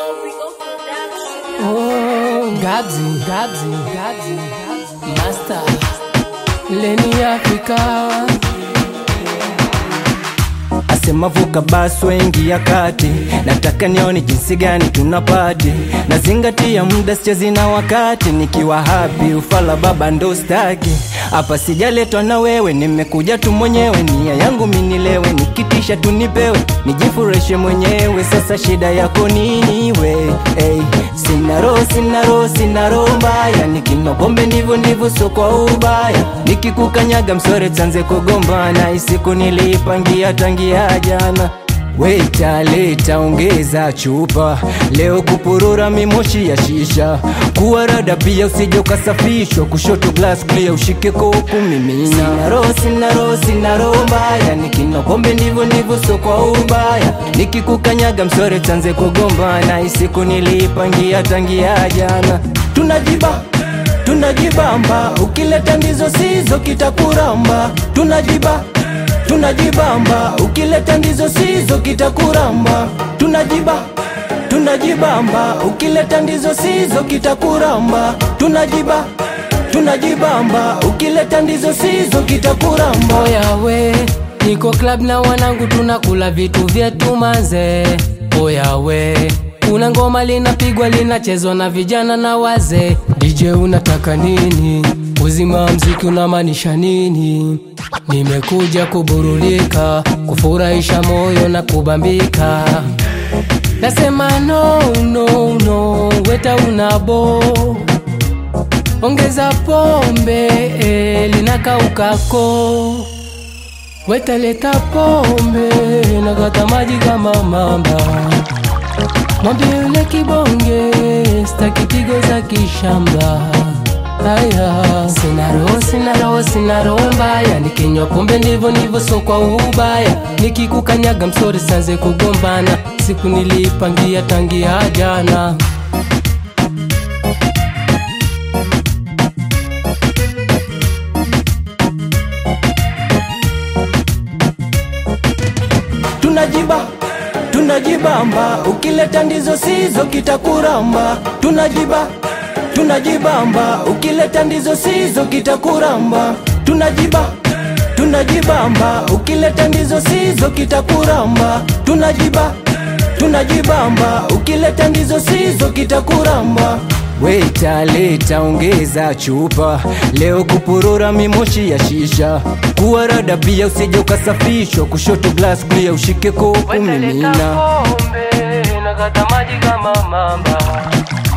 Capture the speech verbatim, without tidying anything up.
Oh, Gabzi, Gabzi, Gabzi, Gabzi, Master Leni Afrika. Asema vuka basi wengi ya kati, nataka nione jinsi gani tunapati. Nazingatia muda sichezi na wakati, nikiwa happy ufala baba ndo staki. Hapa sijaletwa na wewe, nimekuja tu mwenyewe. Nia yangu minilewe, nikitisha tunipewe, nijifurahishe mwenyewe. Sasa shida yako nini we? Hey, sina roho, sina roho, sina roho mbaya. Nikinywa pombe ndivyo ndivyo so kwa ubaya. Nikikukanyaga msore tanze kugombana. Isiku nilipangia tangia jana. Waiter leta ongeza chupa, leo kupurura mimoshi ya shisha. Kuwa rada pia usije ukasafishwa, kushoto glass clear ushike koku mimina. Sina roho, sina roho, sina roho mbaya. Nikinywa pombe ndivyo ndivyo so kwa ubaya. Nikikukanyaga msore tanze kugombana. Isiku nilipangia tangia jana. Tunajiba, tunajibamba, ukileta ndizo sizo kitakuramba. Tunajiba, tunajibamba, ukileta ndizo sizo kitakuramba. Tunajiba, tunajibamba, ukileta ndizo sizo kitakuramba. Tunajiba, tunajibamba, ukileta ndizo sizo kitakuramba. Oya we, niko club na wanangu tunakula vitu vyetu manze. Oya we, kuna ngoma linapigwa linachezwa na vijana na wazee. D J unataka nini? Uzima wa mziki unamaanisha nini? Nimekuja kuburulika, kufurahisha moyo na kubambika. Nasema no, no, no, weta unabo. Ongeza pombe, eh, linakaukako. Weta leta pombe, nakata maji kama mamba. Mwambie yule kibonge, staki pigo za kishamba. Aya, sina roho, sina roho, sina roho mbaya. Nikinywa pombe ndivyo ndivyo so kwa ubaya. Nikikukanyaga msori sanze kugombana. Siku nilipangia tangia jana. Tunajiba, tunajibamba, ukileta ndizo sizo kitakuramba. Tunajiba, tunajibamba, ukileta ndizo sizo kitakuramba. Tunajiba, tunajibamba, ukileta ndizo sizo kitakuramba. Tunajiba, tunajibamba, ukileta ndizo sizo kitakuramba. Waiter leta ongeza chupa, leo kupurura mimoshi ya shisha. Kuwa rada pia usije ukasafishwa, kushoto glass clear ushike koku mimina. Weta leta pombe, nakata maji kama mamba.